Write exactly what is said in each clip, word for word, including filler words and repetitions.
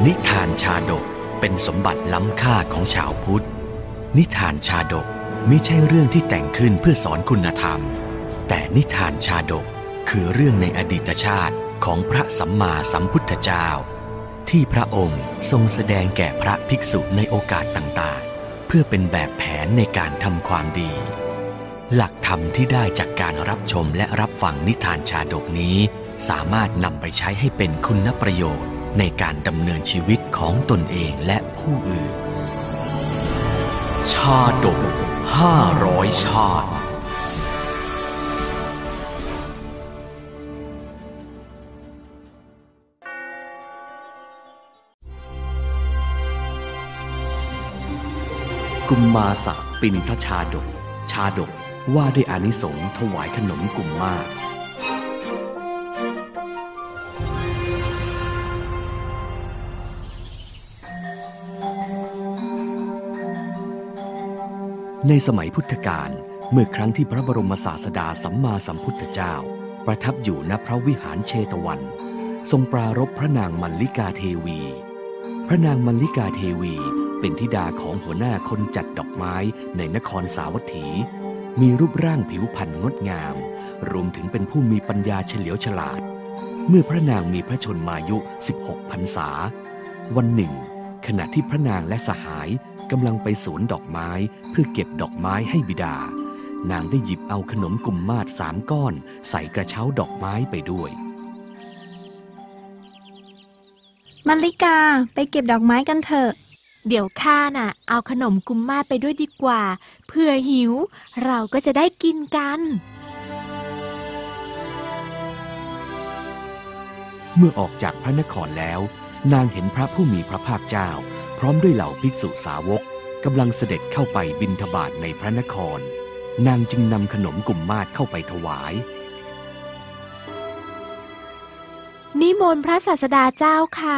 นิทานชาดกเป็นสมบัติล้ำค่าของชาวพุทธนิทานชาดกมิใช่เรื่องที่แต่งขึ้นเพื่อสอนคุณธรรมแต่นิทานชาดกคือเรื่องในอดีตชาติของพระสัมมาสัมพุทธเจ้าที่พระองค์ทรงแสดงแก่พระภิกษุในโอกาสต่างๆเพื่อเป็นแบบแผนในการทำความดีหลักธรรมที่ได้จากการรับชมและรับฟังนิทานชาดกนี้สามารถนำไปใช้ให้เป็นคุณประโยชน์ในการดำเนินชีวิตของตนเองและผู้อื่นชาดกห้าร้อยชาติกุมมาสะปิณฑชาดกชาดกว่าด้วยอานิสงส์ถวายขนมกุมมาศในสมัยพุทธกาลเมื่อครั้งที่พระบรมศาสดาสัมมาสัมพุทธเจ้าประทับอยู่ณพระวิหารเชตวันทรงปรารภพระนางมัลลิกาเทวีพระนางมัลลิกาเทวีเป็นธิดาของหัวหน้าคนจัดดอกไม้ในนครสาวัตถีมีรูปร่างผิวพรรณงดงามรวมถึงเป็นผู้มีปัญญาเฉลียวฉลาดเมื่อพระนางมีพระชนมายุสิบหกพรรษาวันหนึ่งขณะที่พระนางและสหายกำลังไปสวนดอกไม้เพื่อเก็บดอกไม้ให้บิดานางได้หยิบเอาขนมกุมมาศสามก้อนใส่กระเช้าดอกไม้ไปด้วยมัลลิกาไปเก็บดอกไม้กันเถอะเดี๋ยวข้าน่ะเอาขนมกุมมาศไปด้วยดีกว่าเผื่อหิวเราก็จะได้กินกันเมื่อออกจากพระนครแล้วนางเห็นพระผู้มีพระภาคเจ้าพร้อมด้วยเหล่าภิกษุสาวกกำลังเสด็จเข้าไปบิณฑบาตในพระนครนางจึงนำขนมกุมมาศเข้าไปถวายนิมนต์พระศาสดาเจ้าค่ะ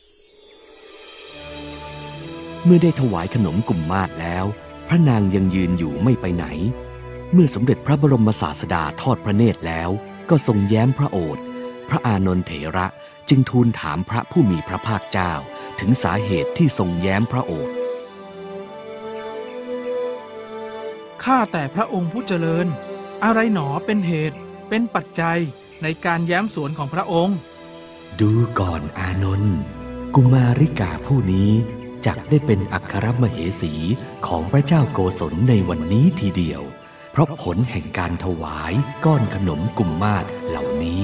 เมื่อได้ถวายขนมกุมมาศแล้วพระนางยังยืนอยู่ไม่ไปไหนเมื่อสมเด็จพระบรมศาสดาทอดพระเนตรแล้วก็ทรงแย้มพระโอษฐ์พระอานนท์เถระจึงทูลถามพระผู้มีพระภาคเจ้าถึงสาเหตุที่ทรงแย้มพระโอษฐ์ข้าแต่พระองค์ผู้เจริญอะไรหนอเป็นเหตุเป็นปัจจัยในการแย้มสวนของพระองค์ดูก่อนอานนท์กุมาริกาผู้นี้จักได้เป็นอัครมเหสีของพระเจ้าโกศลในวันนี้ทีเดียวเพราะผลแห่งการถวายก้อนขนมกุมมาศเหล่านี้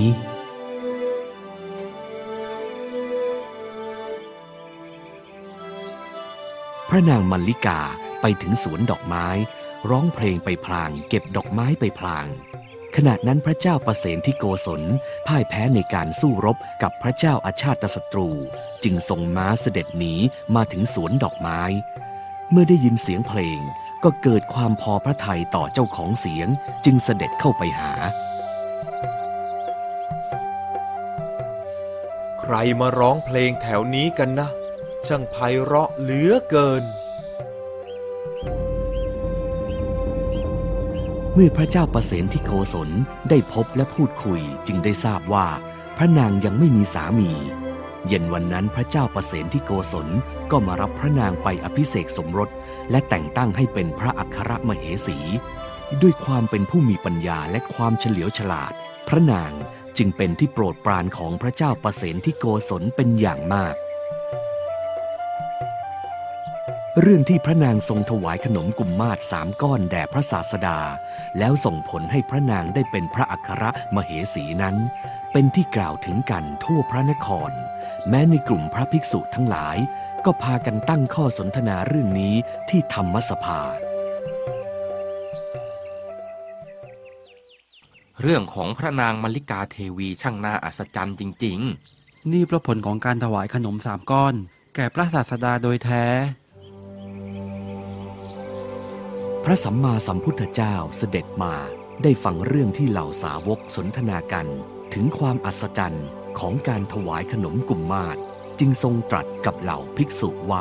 พระนางมัลลิกาไปถึงสวนดอกไม้ร้องเพลงไปพลางเก็บดอกไม้ไปพลางขณะนั้นพระเจ้าประเสนที่โกศลพ่ายแพ้ในการสู้รบกับพระเจ้าอาชาตศัตรูจึงทรงม้าเสด็จหนีมาถึงสวนดอกไม้เมื่อได้ยินเสียงเพลงก็เกิดความพอพระทัยต่อเจ้าของเสียงจึงเสด็จเข้าไปหาใครมาร้องเพลงแถวนี้กันนะช่างไพเราะเหลือเกินเมื่อพระเจ้าประเสนที่โกศลได้พบและพูดคุยจึงได้ทราบว่าพระนางยังไม่มีสามีเย็นวันนั้นพระเจ้าประเสนที่โกศลก็มารับพระนางไปอภิเษกสมรสและแต่งตั้งให้เป็นพระอัครมเหสีด้วยความเป็นผู้มีปัญญาและความเฉลียวฉลาดพระนางจึงเป็นที่โปรดปรานของพระเจ้าประเสนที่โกศลเป็นอย่างมากเรื่องที่พระนางทรงถวายขนมกุมมาศสามก้อนแด่พระศาสดาแล้วส่งผลให้พระนางได้เป็นพระอัครมเหสีนั้นเป็นที่กล่าวถึงกันทั่วพระนครแม้ในกลุ่มพระภิกษุทั้งหลายก็พากันตั้งข้อสนทนาเรื่องนี้ที่ธรรมสภาเรื่องของพระนางมัลลิกาเทวีช่างน่าอัศจรรย์จริงๆนี่เพราะผลของการถวายขนมสามก้อนแก่พระศาสดาโดยแท้พระสัมมาสัมพุทธเจ้าเสด็จมาได้ฟังเรื่องที่เหล่าสาวกสนทนากันถึงความอัศจรรย์ของการถวายขนมกุมมาศจึงทรงตรัสกับเหล่าภิกษุว่า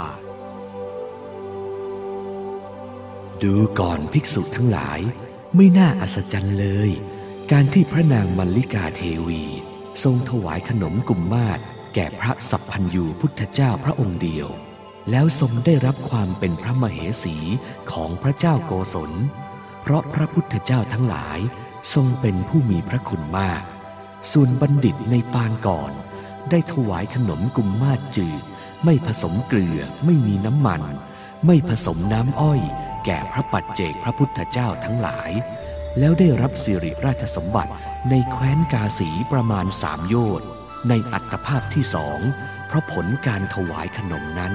ดูก่อนภิกษุทั้งหลายไม่น่าอัศจรรย์เลยการที่พระนางมัลลิกาเทวีทรงถวายขนมกุมมาศแก่พระสัพพัญญูพุทธเจ้าพระองค์เดียวแล้วทรงได้รับความเป็นพระมเหสีของพระเจ้าโกศลเพราะพระพุทธเจ้าทั้งหลายทรงเป็นผู้มีพระคุณมากส่วนบัณฑิตในปางก่อนได้ถวายขนมกุมมาศจืดไม่ผสมเกลือไม่มีน้ำมันไม่ผสมน้ำอ้อยแก่พระปัจเจกพระพุทธเจ้าทั้งหลายแล้วได้รับสิริราชสมบัติในแคว้นกาสีประมาณสามโยชน์ในอัตภาพที่สองเพราะผลการถวายขนมนั้น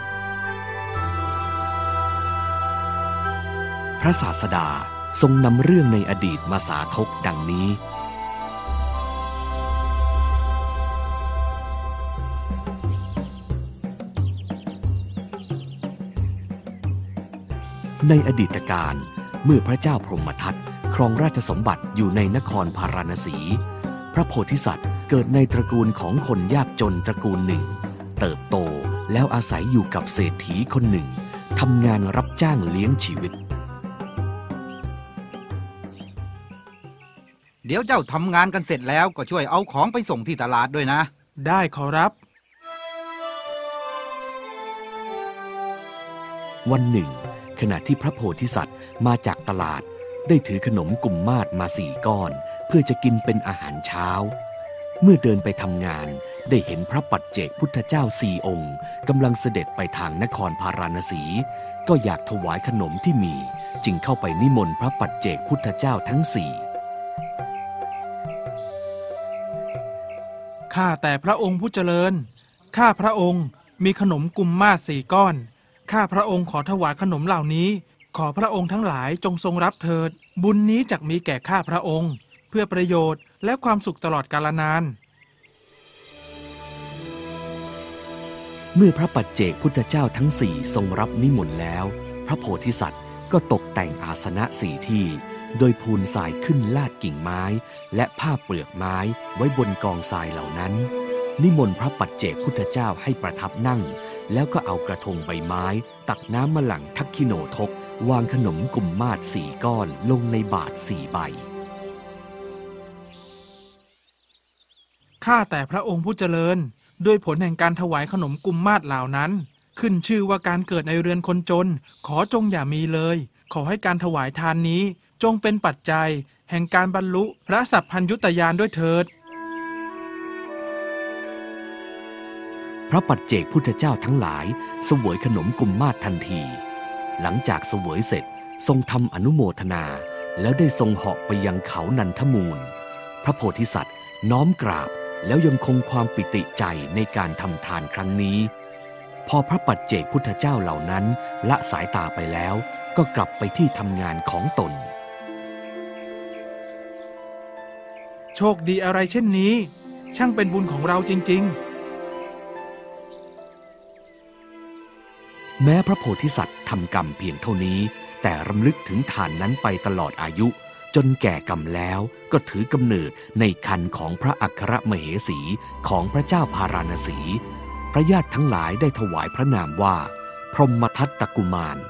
พระศาสดาทรงนำเรื่องในอดีตมาสาธกดังนี้ในอดีตการเมื่อพระเจ้าพรหมทัตครองราชสมบัติอยู่ในนครพาราณสีพระโพธิสัตว์เกิดในตระกูลของคนยากจนตระกูลหนึ่งเติบโตแล้วอาศัยอยู่กับเศรษฐีคนหนึ่งทำงานรับจ้างเลี้ยงชีวิตเดี๋ยวเจ้าทำงานกันเสร็จแล้วก็ช่วยเอาของไปส่งที่ตลาดด้วยนะได้ขอรับวันหนึ่งขณะที่พระโพธิสัตว์มาจากตลาดได้ถือขนมกุมมาศมาสี่ก้อนเพื่อจะกินเป็นอาหารเช้าเมื่อเดินไปทำงานได้เห็นพระปัจเจกพุทธเจ้าสี่องค์กำลังเสด็จไปทางนครพาราณสีก็อยากถวายขนมที่มีจึงเข้าไปนิมนต์พระปัจเจกพุทธเจ้าทั้งสี่ข้าแต่พระองค์ผู้เจริญข้าพระองค์มีขนมกุมมาศสี่ก้อนข้าพระองค์ขอถวายขนมเหล่านี้ขอพระองค์ทั้งหลายจงทรงรับเถิดบุญนี้จักมีแก่ข้าพระองค์เพื่อประโยชน์และความสุขตลอดกาลนานเมื่อพระปัจเจกพุทธเจ้าทั้งสี่ทรงรับนิมนต์แล้วพระโพธิสัตว์ก็ตกแต่งอาสนะสี่ที่โดยพูนทรายขึ้นลาดกิ่งไม้และผ้าเปลือกไม้ไว้บนกองทรายเหล่านั้นนิมนต์พระปัจเจกพุทธเจ้าให้ประทับนั่งแล้วก็เอากระทงใบไม้ตักน้ำมะหลั่งทักขิโนทกวางขนมกุมมาศสี่ก้อนลงในบาตรสี่ใบข้าแต่พระองค์ผู้เจริญด้วยผลแห่งการถวายขนมกุมมาศเหล่านั้นขึ้นชื่อว่าการเกิดในเรือนคนจนขอจงอย่ามีเลยขอให้การถวายทานนี้จงเป็นปัจจัยแห่งการบรรลุพระสัพพัญญุตญาณด้วยเถิดพระปัจเจกพุทธเจ้าทั้งหลายเสวยขนมกุมมาศทันทีหลังจากเสวยเสร็จทรงทำอนุโมทนาแล้วได้ทรงเหาะไปยังเขานันทมูลพระโพธิสัตว์น้อมกราบแล้วยังคงความปิติใจในการทำทานครั้งนี้พอพระปัจเจกพุทธเจ้าเหล่านั้นละสายตาไปแล้วก็กลับไปที่ทำงานของตนโชคดีอะไรเช่นนี้ช่างเป็นบุญของเราจริงๆแม้พระโพธิสัตว์ทำกรรมเพียงเท่านี้แต่รำลึกถึงทานนั้นไปตลอดอายุจนแก่กรรมแล้วก็ถือกำเนิดในครรภ์ของพระอัครมเหสีของพระเจ้าพาราณสีพระญาติทั้งหลายได้ถวายพระนามว่าพรหมทัตตกุมาร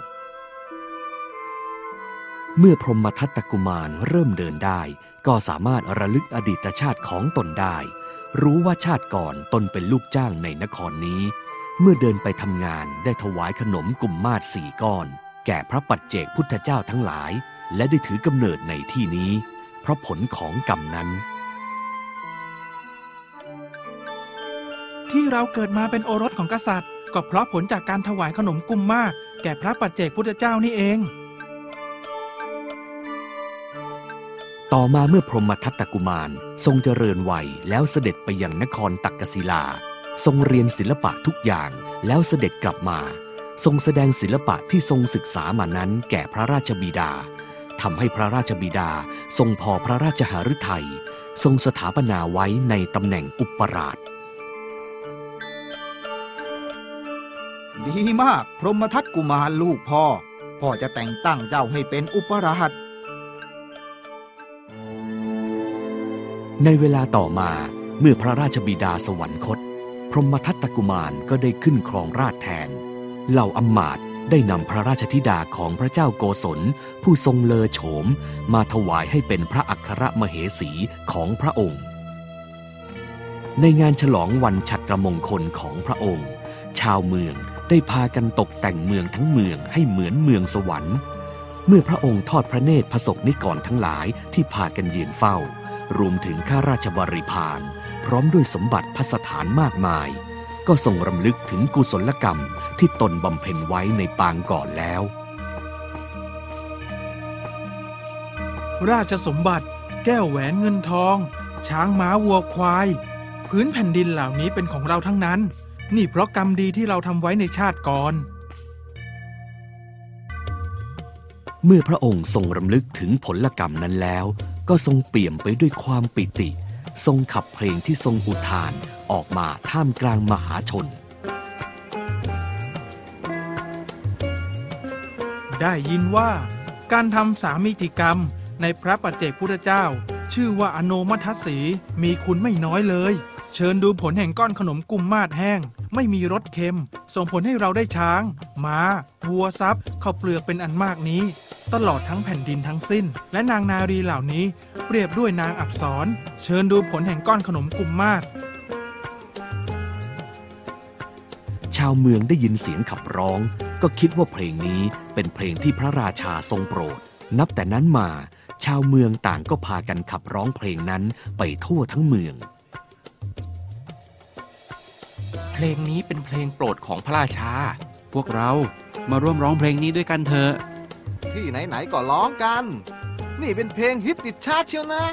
เมื่อพรหมทัตตกุมารเริ่มเดินได้ก็สามารถระลึกอดีตชาติของตนได้รู้ว่าชาติก่อนตนเป็นลูกจ้างในนครนี้เมื่อเดินไปทำงานได้ถวายขนมกุมมาศสี่ก้อนแก่พระปัจเจกพุทธเจ้าทั้งหลายและได้ถือกำเนิดในที่นี้เพราะผลของกรรมนั้นที่เราเกิดมาเป็นโอรสของกษัตริย์ก็เพราะผลจากการถวายขนมกุมมาศแก่พระปัจเจกพุทธเจ้านี่เองต่อมาเมื่อพรหมทัตตกุมารทรงเจริญวัยแล้วเสด็จไปยังนครตักกศิลาทรงเรียนศิลปะทุกอย่างแล้วเสด็จกลับมาทรงแสดงศิลปะที่ทรงศึกษามานั้นแก่พระราชบิดาทำให้พระราชบิดาทรงพอพระราชหฤทัยทรงสถาปนาไว้ในตำแหน่งอุปราชดีมากพรหมทัตกุมารลูกพ่อพ่อจะแต่งตั้งเจ้าให้เป็นอุปราชในเวลาต่อมาเมื่อพระราชบิดาสวรรคตพรหมทัตตกุมารก็ได้ขึ้นครองราชย์แทนเหล่าอำมาตย์ได้นำพระราชธิดาของพระเจ้าโกศลผู้ทรงเลอโฉมมาถวายให้เป็นพระอัครมเหสีของพระองค์ในงานฉลองวันฉัตรมงคลของพระองค์ชาวเมืองได้พากันตกแต่งเมืองทั้งเมืองให้เหมือนเมืองสวรรค์เมื่อพระองค์ทอดพระเนตรพระสงฆ์นิกรทั้งหลายที่พากันยืนเฝ้ารวมถึงข้าราชบริพารพร้อมด้วยสมบัติภัสถานมากมายก็ทรงรำลึกถึงกุศลกรรมที่ตนบำเพ็ญไว้ในปางก่อนแล้วราชสมบัติแก้วแหวนเงินทองช้างม้าวัวควายพื้นแผ่นดินเหล่านี้เป็นของเราทั้งนั้นนี่เพราะกรรมดีที่เราทำไว้ในชาติก่อนเมื่อพระองค์ทรงรำลึกถึงผลกรรมนั้นแล้วก็ทรงเปี่ยมไปด้วยความปิติทรงขับเพลงที่ทรงอุทานออกมาท่ามกลางมหาชนได้ยินว่าการทำสามิติกรรมในพระปัจเจกพุทธเจ้าชื่อว่าอโนมัทสีมีคุณไม่น้อยเลยเชิญดูผลแห่งก้อนขนมกุมมาศแห้งไม่มีรสเค็มส่งผลให้เราได้ช้างม้าวัวทรัพย์ข้าวเปลือกเป็นอันมากนี้ตลอดทั้งแผ่นดินทั้งสิ้นและนางนารีเหล่านี้เปรียบด้วยนางอัปสรเชิญดูผลแห่งก้อนขนมกุมมาศชาวเมืองได้ยินเสียงขับร้องก็คิดว่าเพลงนี้เป็นเพลงที่พระราชาทรงโปรดนับแต่นั้นมาชาวเมืองต่างก็พากันขับร้องเพลงนั้นไปทั่วทั้งเมืองเพลงนี้เป็นเพลงโปรดของพระราชาพวกเรามาร่วมร้องเพลงนี้ด้วยกันเถอะที่ไหนๆก็ร้องกันนี่เป็นเพลงฮิตติดชาติเชียวนะ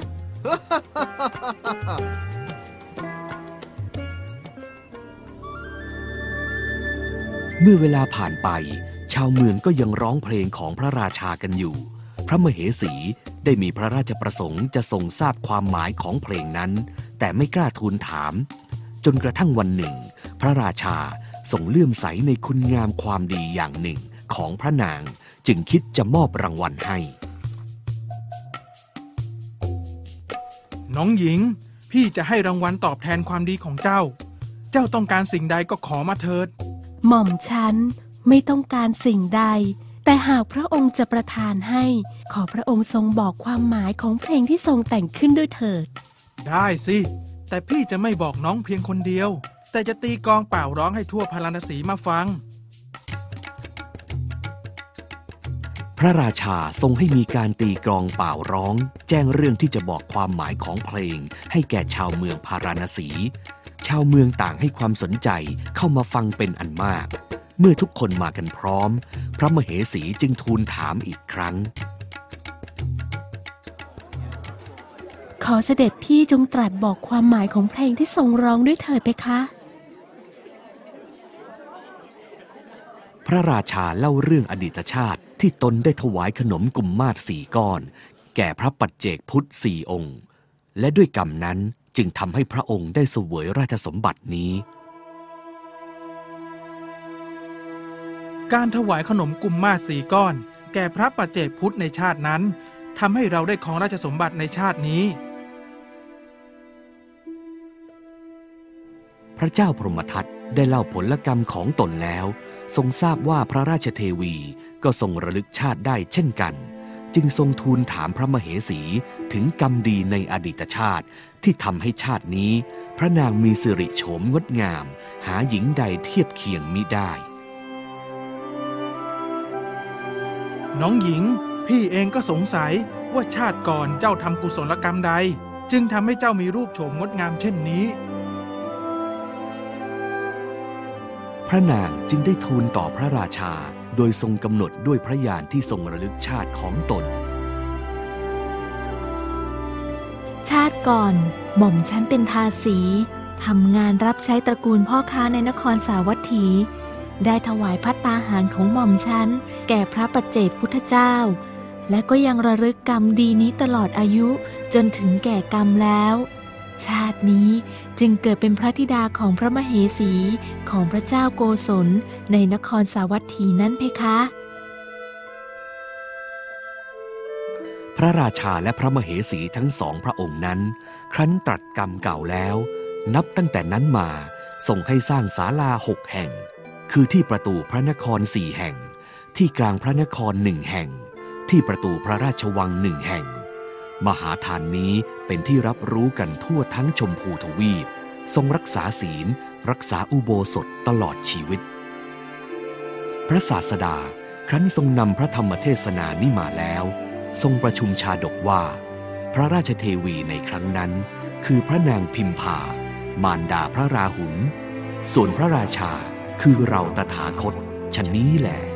เมื่อเวลาผ่านไปชาวเมืองก็ยังร้องเพลงของพระราชากันอยู่พระมเหสีได้มีพระราชประสงค์จะทรงทราบความหมายของเพลงนั้นแต่ไม่กล้าทูลถามจนกระทั่งวันหนึ่งพระราชาทรงเลื่อมใสในคุณงามความดีอย่างหนึ่งของพระนางจึงคิดจะมอบรางวัลให้น้องหญิงพี่จะให้รางวัลตอบแทนความดีของเจ้าเจ้าต้องการสิ่งใดก็ขอมาเถิดหม่อมฉันไม่ต้องการสิ่งใดแต่หากพระองค์จะประทานให้ขอพระองค์ทรงบอกความหมายของเพลงที่ทรงแต่งขึ้นด้วยเถิดได้สิแต่พี่จะไม่บอกน้องเพียงคนเดียวแต่จะตีกลองเป่าร้องให้ทั่วพาราณสีมาฟังพระราชาทรงให้มีการตีกลองเป่าร้องแจ้งเรื่องที่จะบอกความหมายของเพลงให้แก่ชาวเมืองพาราณสีชาวเมืองต่างให้ความสนใจเข้ามาฟังเป็นอันมากเมื่อทุกคนมากันพร้อมพระมเหสีจึงทูลถามอีกครั้งขอเสด็จพี่จงตรัสบอกความหมายของเพลงที่ทรงร้องด้วยเถิดเพคะพระราชาเล่าเรื่องอดีตชาติที่ตนได้ถวายขนมกุมมาศสี่ก้อนแก่พระปัจเจกพุทธสี่องค์และด้วยกรรมนั้นจึงทำให้พระองค์ได้เสวยราชสมบัตินี้การถวายขนมกุมมาศสี่ก้อนแก่พระปัจเจกพุทธในชาตินั้นทำให้เราได้ครองราชสมบัติในชาตินี้พระเจ้าพรหมทัตได้เล่าผลกรรมของตนแล้วทรงทราบว่าพระราชเทวีก็ทรงระลึกชาติได้เช่นกันจึงทรงทูลถามพระมเหสีถึงกรรมดีในอดีตชาติที่ทำให้ชาตินี้พระนางมีสิริโฉมงดงามหาหญิงใดเทียบเคียงมิได้น้องหญิงพี่เองก็สงสัยว่าชาติก่อนเจ้าทำกุศลกรรมใดจึงทำให้เจ้ามีรูปโฉมงดงามเช่นนี้พระนางจึงได้ทูลต่อพระราชาโดยทรงกำหนดด้วยพระญาณที่ทรงระลึกชาติของตนชาติก่อนหม่อมฉันเป็นทาสีทำงานรับใช้ตระกูลพ่อค้าในนครสาวัตถีได้ถวายภัตตาหารของหม่อมฉันแก่พระปัจเจกพุทธเจ้าและก็ยังระลึกกรรมดีนี้ตลอดอายุจนถึงแก่กรรมแล้วชาตินี้จึงเกิดเป็นพระธิดาของพระมเหสีของพระเจ้าโกศลในนครสาวัตถีนั้นเพคะพระราชาและพระมเหสีทั้งสองพระองค์นั้นครั้นตรัสกรรมเก่าแล้วนับตั้งแต่นั้นมาทรงให้สร้างศาลาหกแห่งคือที่ประตูพระนครสี่แห่งที่กลางพระนครหนึ่งแห่งที่ประตูพระราชวังหนึ่งแห่งมหาทานนี้เป็นที่รับรู้กันทั่วทั้งชมพูทวีปทรงรักษาศีลรักษาอุโบสถตลอดชีวิตพระศาสดาครั้นทรงนำพระธรรมเทศนานี้มาแล้วทรงประชุมชาดกว่าพระราชเทวีในครั้งนั้นคือพระนางพิมพามารดาพระราหุลส่วนพระราชาคือเราตถาคตฉะนี้แหละ